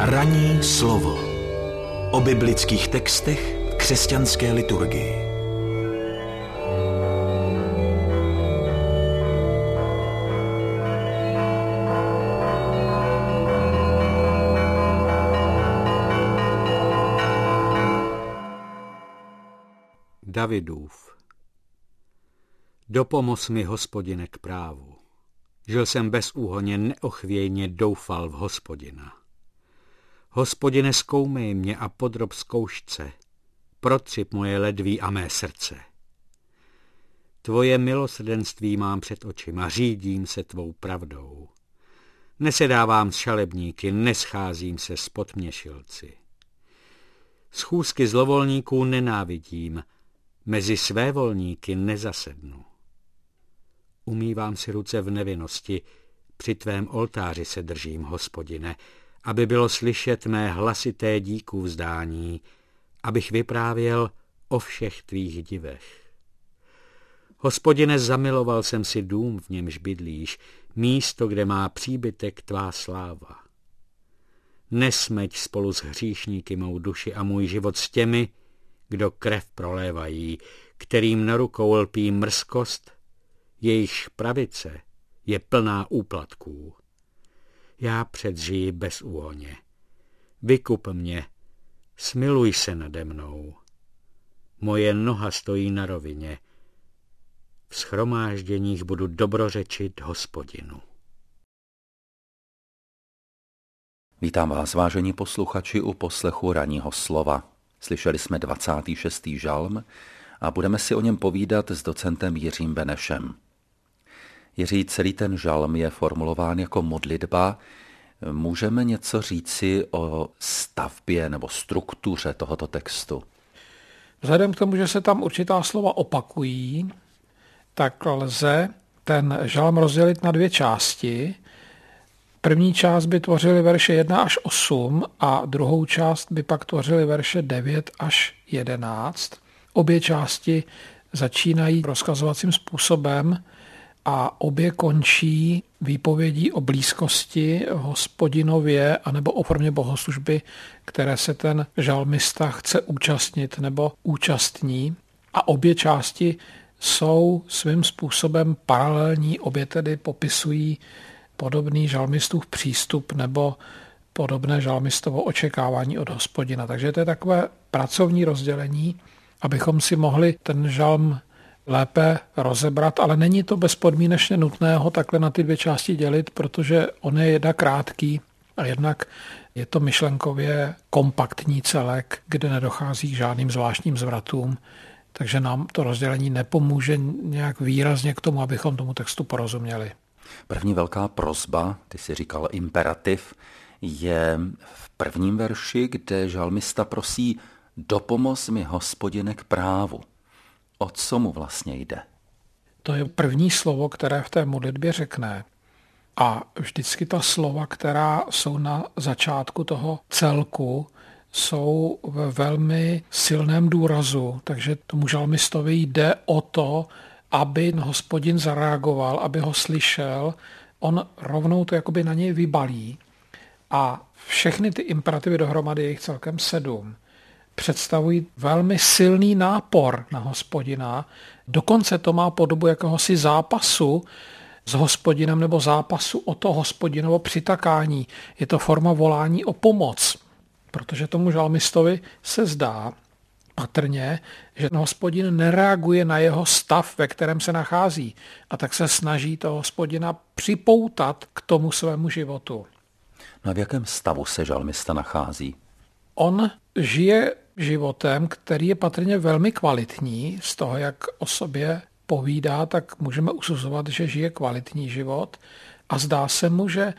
Ranní slovo o biblických textech v křesťanské liturgii. Davidův. Dopomoz mi, Hospodine, k právu. Žil jsem bezúhonně, neochvějně doufal v Hospodina. Hospodine, zkoumej mě a podrob zkoušce, protřip moje ledví a mé srdce. Tvoje milosrdenství mám před očima, řídím se tvou pravdou. Nesedávám s šalebníky, nescházím se s podměšilci. Schůzky zlovolníků nenávidím, mezi svévolníky nezasednu. Umývám si ruce v nevinnosti, při tvém oltáři se držím, Hospodine, aby bylo slyšet mé hlasité díku vzdání, abych vyprávěl o všech tvých divech. Hospodine, zamiloval jsem si dům, v němž bydlíš, místo, kde má příbytek tvá sláva. Nesmeť spolu s hříšníky mou duši a můj život s těmi, kdo krev prolévají, kterým na rukou lpí mrzkost, jejichž pravice je plná úplatků. Já předžiji bezúhonně. Vykup mě, smiluj se nade mnou. Moje noha stojí na rovině. V shromážděních budu dobrořečit Hospodinu. Vítám vás, vážení posluchači, u poslechu ranního slova. Slyšeli jsme 26. žalm a budeme si o něm povídat s docentem Jiřím Benešem. Jiří, celý ten žalm je formulován jako modlitba. Můžeme něco říci o stavbě nebo struktuře tohoto textu? Vzhledem k tomu, že se tam určitá slova opakují, tak lze ten žalm rozdělit na dvě části. První část by tvořily verše 1 až 8 a druhou část by pak tvořily verše 9 až 11. Obě části začínají rozkazovacím způsobem a obě končí výpovědí o blízkosti Hospodinově anebo o formě bohoslužby, které se ten žalmista chce účastnit nebo účastní. A obě části jsou svým způsobem paralelní, obě tedy popisují podobný žalmistův přístup nebo podobné žalmistovo očekávání od Hospodina. Takže to je takové pracovní rozdělení, abychom si mohli ten žalm lépe rozebrat, ale není to bezpodmínečně nutné ho takhle na ty dvě části dělit, protože on je jednak krátký a jednak je to myšlenkově kompaktní celek, kde nedochází k žádným zvláštním zvratům, takže nám to rozdělení nepomůže nějak výrazně k tomu, abychom tomu textu porozuměli. První velká prosba, ty jsi říkal imperativ, je v prvním verši, kde žalmista prosí: dopomoz mi, Hospodine, k právu. O co mu vlastně jde? To je první slovo, které v té modlitbě řekne. A vždycky ta slova, která jsou na začátku toho celku, jsou ve velmi silném důrazu. Takže tomu žalmistovi jde o to, aby Hospodin zareagoval, aby ho slyšel. On rovnou to jakoby na něj vybalí. A všechny ty imperativy dohromady, je jich celkem 7, představují velmi silný nápor na Hospodina. Dokonce to má podobu jakéhosi zápasu s Hospodinem nebo zápasu o to Hospodinovo přitakání. Je to forma volání o pomoc, protože tomu žalmistovi se zdá patrně, že Hospodin nereaguje na jeho stav, ve kterém se nachází, a tak se snaží toho Hospodina připoutat k tomu svému životu. No a v jakém stavu se žalmista nachází? On žije životem, který je patrně velmi kvalitní. Z toho, jak o sobě povídá, tak můžeme usuzovat, že žije kvalitní život. A zdá se mu, že,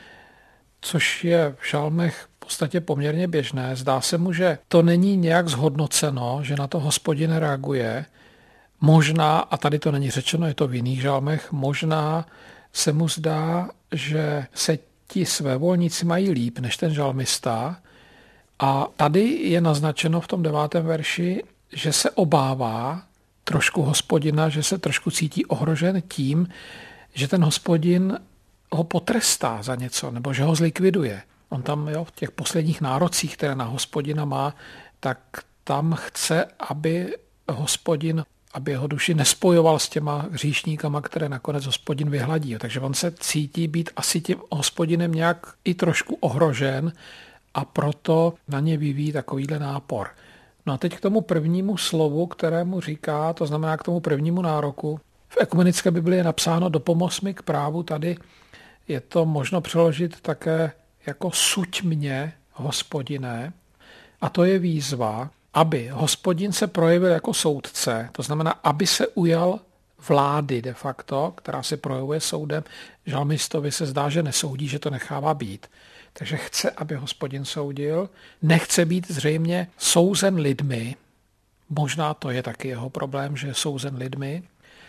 což je v žalmech v podstatě poměrně běžné, zdá se mu, že to není nějak zhodnoceno, že na to Hospodin reaguje. Možná, a tady to není řečeno, je to v jiných žalmech, možná se mu zdá, že se ti svévolníci mají líp než ten žalmista. A tady je naznačeno v tom 9. verši, že se obává trošku Hospodina, že se trošku cítí ohrožen tím, že ten Hospodin ho potrestá za něco, nebo že ho zlikviduje. On tam v těch posledních nárocích, které na Hospodina má, tak tam chce, aby Hospodin, aby jeho duši nespojoval s těma hříšníkama, které nakonec Hospodin vyhladí. Takže on se cítí být asi tím Hospodinem nějak i trošku ohrožen a proto na ně vyvíjí takovýhle nápor. No a teď k tomu prvnímu slovu, kterému říká, to znamená k tomu prvnímu nároku. V ekumenické Biblii je napsáno dopomoz mi k právu, tady je to možno přeložit také jako suď mě, Hospodine, a to je výzva, aby Hospodin se projevil jako soudce, to znamená, aby se ujal vlády de facto, která se projevuje soudem. Žalmistovi se zdá, že nesoudí, že to nechává být. Takže chce, aby Hospodin soudil, nechce být zřejmě souzen lidmi, možná to je taky jeho problém, že je souzen lidmi,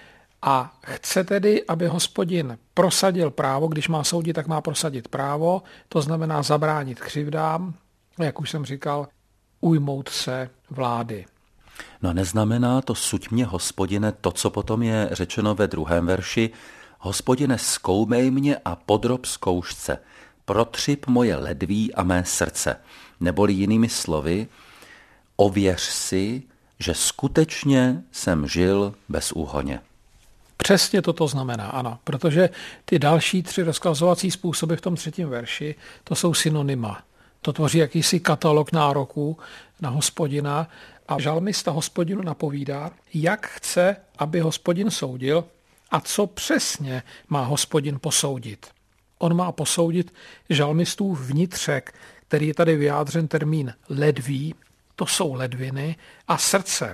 a chce tedy, aby Hospodin prosadil právo, když má soudit, tak má prosadit právo, to znamená zabránit křivdám, jak už jsem říkal, ujmout se vlády. No neznamená to suď mě, Hospodine, to, co potom je řečeno ve 2. verši, Hospodine, zkoumej mě a podrob zkoušce, protřip moje ledví a mé srdce. Neboli jinými slovy, ověř si, že skutečně jsem žil bezúhonně. Přesně toto znamená, ano, protože ty další 3 rozkazovací způsoby v tom 3. verši, to jsou synonyma. To tvoří jakýsi katalog nároků na Hospodina a žalmista Hospodinu napovídá, jak chce, aby Hospodin soudil a co přesně má Hospodin posoudit. On má posoudit žalmistův vnitřek, který je tady vyjádřen termín ledví, to jsou ledviny, a srdce.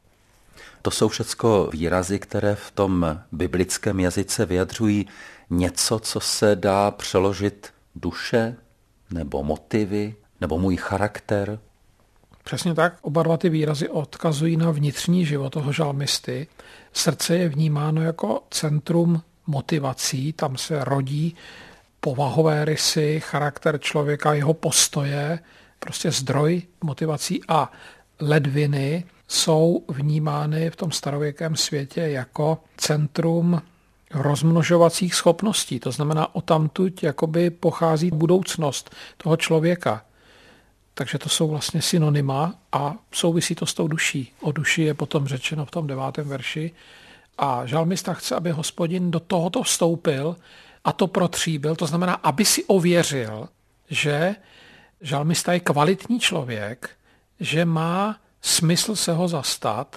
To jsou všecko výrazy, které v tom biblickém jazyce vyjadřují něco, co se dá přeložit duše, nebo motivy, nebo můj charakter. Přesně tak, oba dva ty výrazy odkazují na vnitřní život toho žalmisty. Srdce je vnímáno jako centrum motivací, tam se rodí povahové rysy, charakter člověka, jeho postoje, prostě zdroj motivací, a ledviny jsou vnímány v tom starověkém světě jako centrum rozmnožovacích schopností. To znamená, odtamtud jakoby pochází budoucnost toho člověka. Takže to jsou vlastně synonyma a souvisí to s tou duší. O duši je potom řečeno v tom 9. verši. A žalmista chce, aby Hospodin do tohoto vstoupil a to protříbil. To znamená, aby si ověřil, že žalmista je kvalitní člověk, že má smysl se ho zastat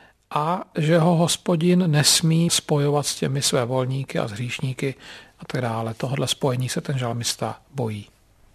a že ho Hospodin nesmí spojovat s těmi svévolníky a s hříšníky a tak dále. Tohle spojení se ten žalmista bojí.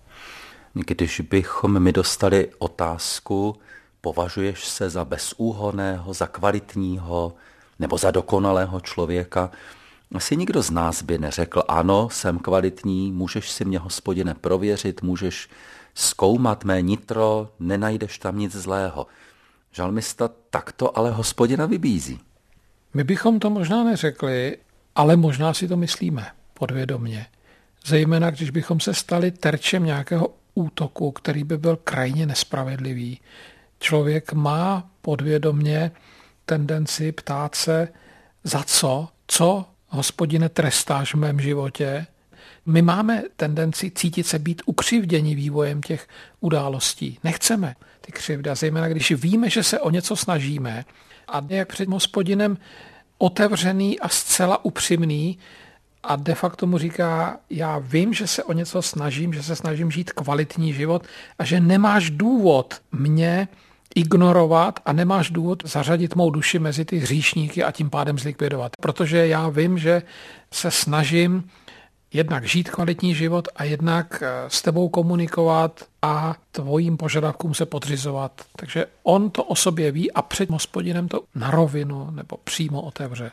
Když bychom mi dostali otázku, považuješ se za bezúhonného, za kvalitního nebo za dokonalého člověka, asi nikdo z nás by neřekl, ano, jsem kvalitní, můžeš si mě, Hospodine, prověřit, můžeš zkoumat mé nitro, nenajdeš tam nic zlého. Žalmista takto ale Hospodina vybízí. My bychom to možná neřekli, ale možná si to myslíme podvědomě. Zejména, když bychom se stali terčem nějakého útoku, který by byl krajně nespravedlivý. Člověk má podvědomě tendenci ptát se, za co, Hospodine, trestáš v mém životě. My máme tendenci cítit se být ukřivděni vývojem těch událostí. Nechceme ty křivdy, a zejména když víme, že se o něco snažíme a jak před Hospodinem otevřený a zcela upřímný a de facto mu říká, já vím, že se o něco snažím, že se snažím žít kvalitní život a že nemáš důvod mě ignorovat a nemáš důvod zařadit mou duši mezi ty hříšníky a tím pádem zlikvidovat. Protože já vím, že se snažím jednak žít kvalitní život a jednak s tebou komunikovat a tvojím požadavkům se podřizovat. Takže on to o sobě ví a před Hospodinem to na rovinu nebo přímo otevře.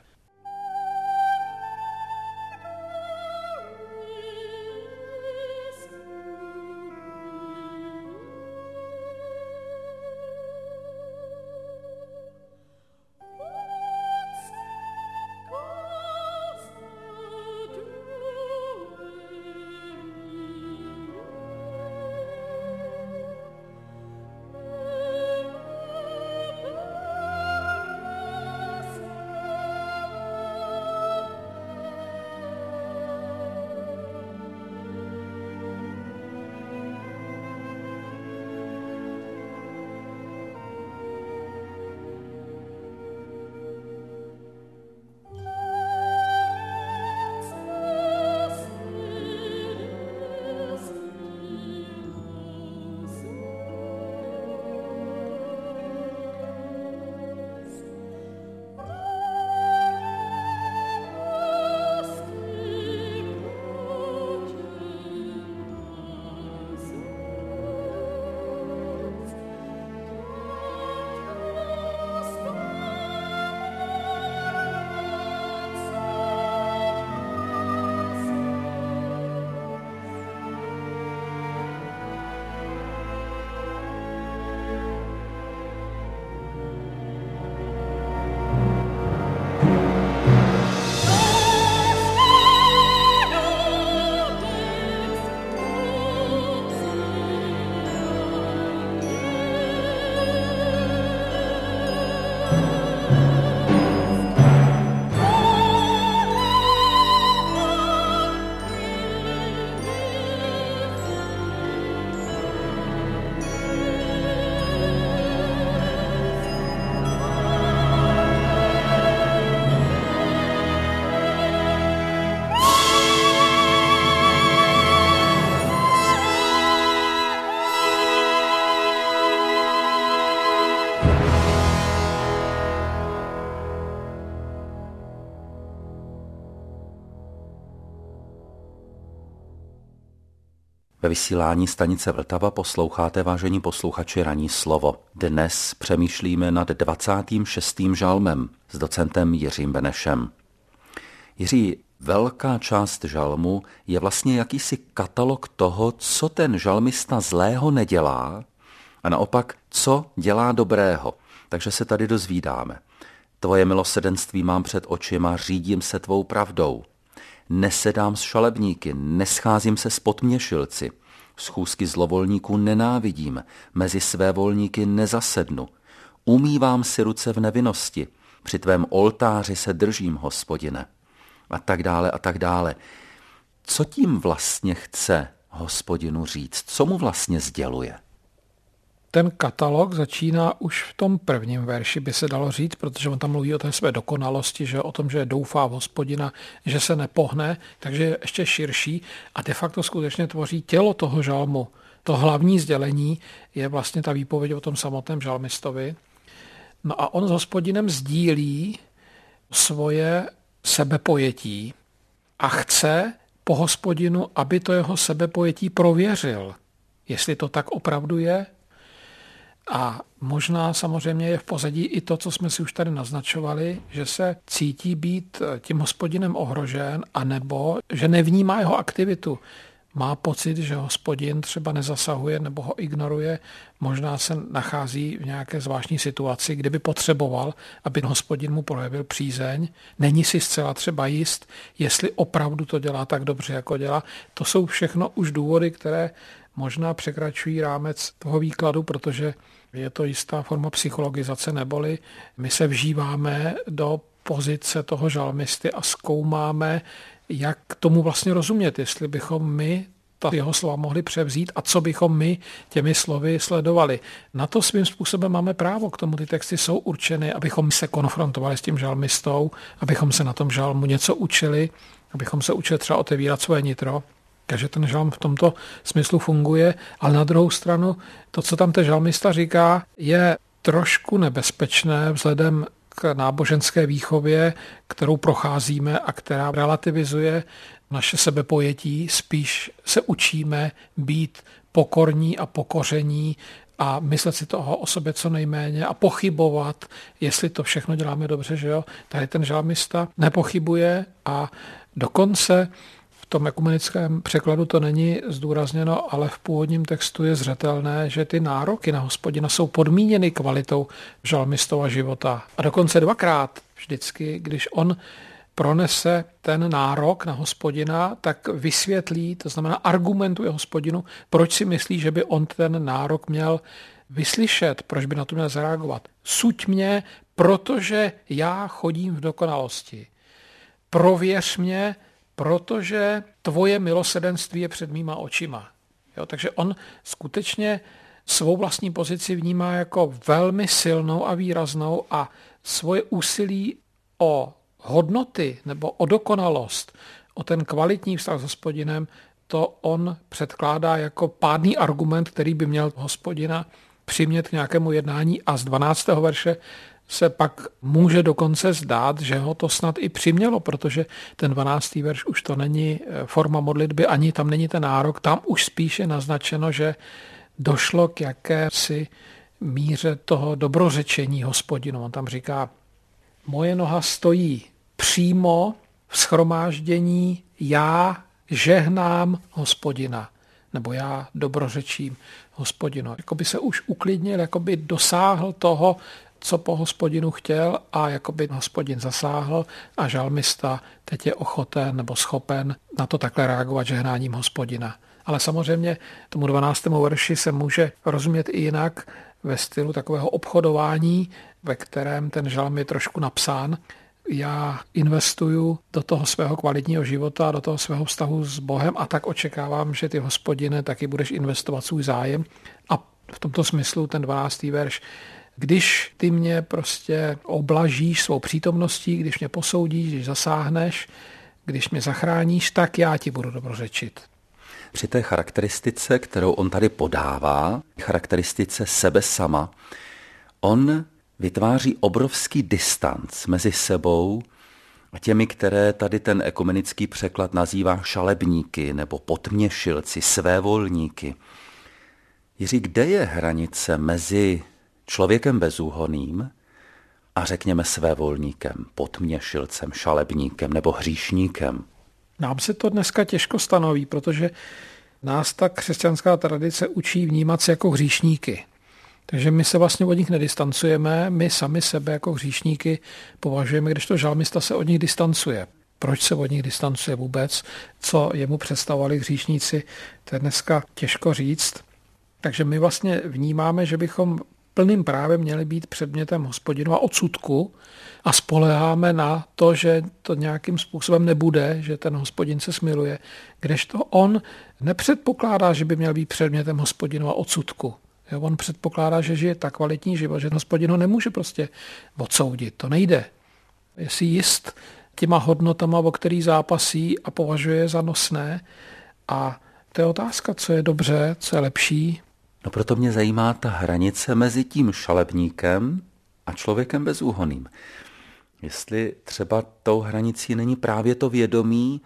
Ve vysílání stanice Vltava posloucháte, vážení posluchači, Ranní slovo. Dnes přemýšlíme nad 26. žalmem s docentem Jiřím Benešem. Jiří, velká část žalmu je vlastně jakýsi katalog toho, co ten žalmista zlého nedělá a naopak, co dělá dobrého. Takže se tady dozvídáme. Tvoje milosrdenství mám před očima, řídím se tvou pravdou. Nesedám s šalebníky, nescházím se s potměšilci. Schůzky zlovolníků nenávidím, mezi své volníky nezasednu. Umývám si ruce v nevinnosti, při tvém oltáři se držím, Hospodine. A tak dále, a tak dále. Co tím vlastně chce Hospodinu říct? Co mu vlastně sděluje? Ten katalog začíná už v tom prvním verši, by se dalo říct, protože on tam mluví o té své dokonalosti, že o tom, že doufá v Hospodina, že se nepohne, takže je ještě širší a de facto skutečně tvoří tělo toho žalmu. To hlavní sdělení je vlastně ta výpověď o tom samotném žalmistovi. No a on s Hospodinem sdílí svoje sebepojetí a chce po Hospodinu, aby to jeho sebepojetí prověřil, jestli to tak opravdu je. A možná samozřejmě je v pozadí i to, co jsme si už tady naznačovali, že se cítí být tím Hospodinem ohrožen, anebo že nevnímá jeho aktivitu. Má pocit, že Hospodin třeba nezasahuje nebo ho ignoruje, možná se nachází v nějaké zvláštní situaci, kde by potřeboval, aby Hospodin mu projevil přízeň. Není si zcela třeba jist, jestli opravdu to dělá tak dobře, jako dělá. To jsou všechno už důvody, které možná překračují rámec toho výkladu, protože je to jistá forma psychologizace, neboli my se vžíváme do pozice toho žalmisty a zkoumáme, jak tomu vlastně rozumět, jestli bychom my ta jeho slova mohli převzít a co bychom my těmi slovy sledovali. Na to svým způsobem máme právo, k tomu ty texty jsou určeny, abychom se konfrontovali s tím žalmistou, abychom se na tom žalmu něco učili, abychom se učili třeba otevírat svoje nitro. Takže ten žalm v tomto smyslu funguje, ale na druhou stranu to, co tam ten žalmista říká, je trošku nebezpečné vzhledem k náboženské výchově, kterou procházíme a která relativizuje naše sebepojetí. Spíš se učíme být pokorní a pokoření a myslet si toho o sobě co nejméně a pochybovat, jestli to všechno děláme dobře, že jo. Tady ten žalmista nepochybuje a dokonce v tom ekumenickém překladu to není zdůrazněno, ale v původním textu je zřetelné, že ty nároky na Hospodina jsou podmíněny kvalitou žalmistova života. A dokonce dvakrát vždycky, když on pronese ten nárok na Hospodina, tak vysvětlí, to znamená argumentuje Hospodinu, proč si myslí, že by on ten nárok měl vyslyšet, proč by na to měl zareagovat. Suď mě, protože já chodím v dokonalosti. Prověř mě, protože tvoje milosrdenství je před mýma očima. Jo, takže on skutečně svou vlastní pozici vnímá jako velmi silnou a výraznou a svoje úsilí o hodnoty nebo o dokonalost, o ten kvalitní vztah s Hospodinem, to on předkládá jako pádný argument, který by měl Hospodina přimět k nějakému jednání a z 12. verše se pak může dokonce zdát, že ho to snad i přimělo, protože ten 12. verš už to není forma modlitby, ani tam není ten nárok, tam už spíše naznačeno, že došlo k jakési míře toho dobrořečení Hospodinu. On tam říká, moje noha stojí přímo v shromáždění, já žehnám Hospodina, nebo já dobrořečím Hospodinu. Jakoby se už uklidnil, jakoby dosáhl toho, co po Hospodinu chtěl a jakoby Hospodin zasáhl a žalmista teď je ochoten nebo schopen na to takhle reagovat žehnáním Hospodina. Ale samozřejmě tomu 12. verši se může rozumět i jinak, ve stylu takového obchodování, ve kterém ten žalm je trošku napsán. Já investuju do toho svého kvalitního života, do toho svého vztahu s Bohem a tak očekávám, že ty, Hospodine, taky budeš investovat svůj zájem. A v tomto smyslu ten 12. verš: když ty mě prostě oblažíš svou přítomností, když mě posoudíš, když zasáhneš, když mě zachráníš, tak já ti budu dobrořečit. Při té charakteristice, kterou on tady podává, charakteristice sebe sama, on vytváří obrovský distanc mezi sebou a těmi, které tady ten ekumenický překlad nazývá šalebníky nebo potměšilci, svévolníky. Jiří, kde je hranice mezi člověkem bezúhonným a řekněme svévolníkem, potměšilcem, šalebníkem nebo hříšníkem? Nám se to dneska těžko stanoví, protože nás ta křesťanská tradice učí vnímat se jako hříšníky. Takže my se vlastně od nich nedistancujeme, my sami sebe jako hříšníky považujeme, když to žalmista se od nich distancuje. Proč se od nich distancuje vůbec? Co jemu představovali hříšníci? To je dneska těžko říct. Takže my vlastně vnímáme, že bychom plným právem měli být předmětem Hospodinova odsudku a spoléháme na to, že to nějakým způsobem nebude, že ten Hospodin se smiluje, kdežto on nepředpokládá, že by měl být předmětem Hospodinova odsudku. On předpokládá, že žije tak kvalitní život, že Hospodin ho nemůže prostě odsoudit. To nejde. Je si jist těma hodnotama, o který zápasí a považuje za nosné. A to je otázka, co je dobře, co je lepší. No proto mě zajímá ta hranice mezi tím šalebníkem a člověkem bezúhonným. Jestli třeba tou hranicí není právě to vědomí,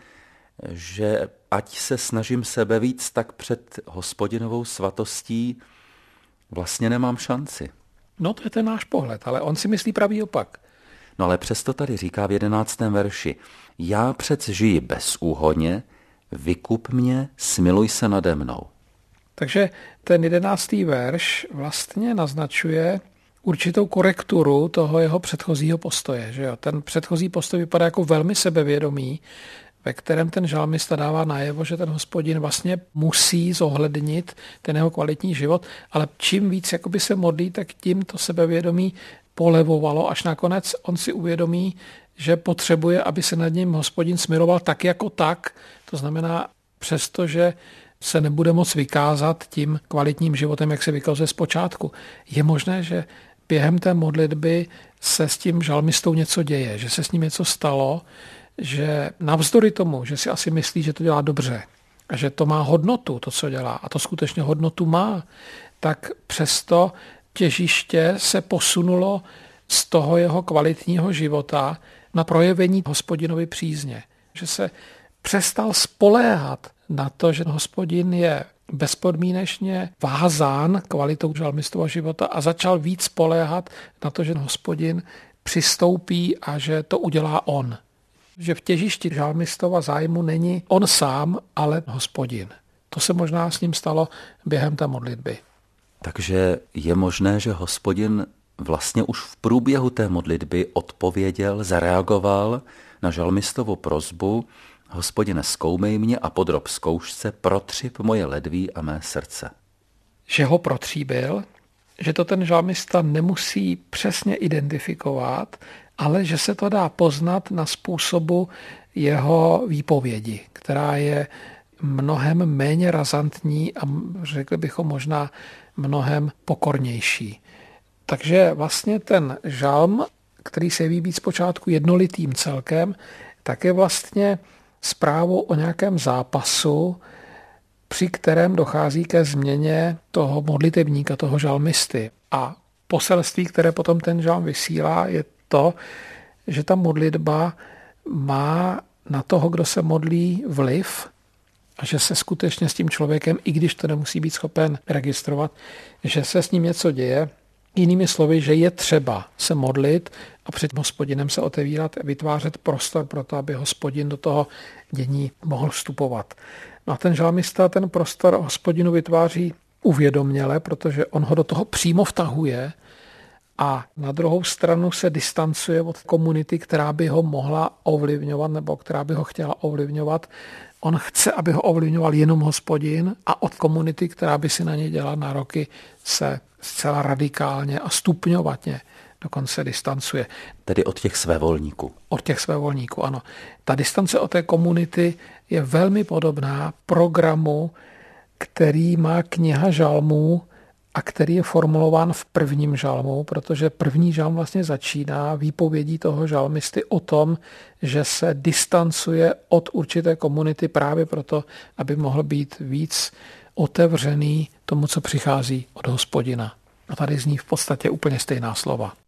že ať se snažím sebe víc, tak před Hospodinovou svatostí vlastně nemám šanci. No to je ten náš pohled, ale on si myslí pravý opak. No ale přesto tady říká v 11. verši: já přec žiji bezúhonně, vykup mě, smiluj se nade mnou. Takže ten 11. verš vlastně naznačuje určitou korekturu toho jeho předchozího postoje. Že jo? Ten předchozí postoj vypadá jako velmi sebevědomý, ve kterém ten žalmista dává najevo, že ten Hospodin vlastně musí zohlednit ten jeho kvalitní život, ale čím víc jakoby se modlí, tak tím to sebevědomí polevovalo, až nakonec on si uvědomí, že potřebuje, aby se nad ním Hospodin smiloval tak jako tak. To znamená, přestože se nebude moc vykázat tím kvalitním životem, jak se vykazuje zpočátku. Je možné, že během té modlitby se s tím žalmistou něco děje, že se s ním něco stalo, že navzdory tomu, že si asi myslí, že to dělá dobře a že to má hodnotu, to, co dělá, a to skutečně hodnotu má, tak přesto těžiště se posunulo z toho jeho kvalitního života na projevení Hospodinovy přízně. Že se přestal spoléhat na to, že Hospodin je bezpodmínečně vázán kvalitou žalmistova života a začal víc spoléhat na to, že Hospodin přistoupí a že to udělá on. Že v těžišti žalmistova zájmu není on sám, ale Hospodin. To se možná s ním stalo během té modlitby. Takže je možné, že Hospodin vlastně už v průběhu té modlitby odpověděl, zareagoval na žalmistovu prosbu: Hospodine, zkoumej mě a podrob zkoušce, protřib moje ledví a mé srdce. Že ho protříbil, že to ten žalmista nemusí přesně identifikovat, ale že se to dá poznat na způsobu jeho výpovědi, která je mnohem méně razantní a řekli bychom možná mnohem pokornější. Takže vlastně ten žalm, který se jeví být zpočátku jednolitým celkem, tak je vlastně zprávou o nějakém zápasu, při kterém dochází ke změně toho modlitebníka, toho žalmisty. A poselství, které potom ten žalm vysílá, je to, že ta modlitba má na toho, kdo se modlí, vliv a že se skutečně s tím člověkem, i když to nemusí být schopen registrovat, že se s ním něco děje. Jinými slovy, že je třeba se modlit a před Hospodinem se otevírat a vytvářet prostor pro to, aby Hospodin do toho dění mohl vstupovat. No a ten žalmista ten prostor Hospodinu vytváří uvědoměle, protože on ho do toho přímo vtahuje a na druhou stranu se distancuje od komunity, která by ho mohla ovlivňovat nebo která by ho chtěla ovlivňovat. On chce, aby ho ovlivňoval jenom Hospodin a od komunity, která by si na ně dělala nároky, se zcela radikálně a stupňovatně dokonce distancuje. Tedy od těch svévolníků. Od těch svévolníků, ano. Ta distance od té komunity je velmi podobná programu, který má kniha žalmů a který je formulován v prvním žalmu, protože první žalm vlastně začíná výpovědí toho žalmisty o tom, že se distancuje od určité komunity právě proto, aby mohl být víc otevřený tomu, co přichází od Hospodina. A tady zní v podstatě úplně stejná slova.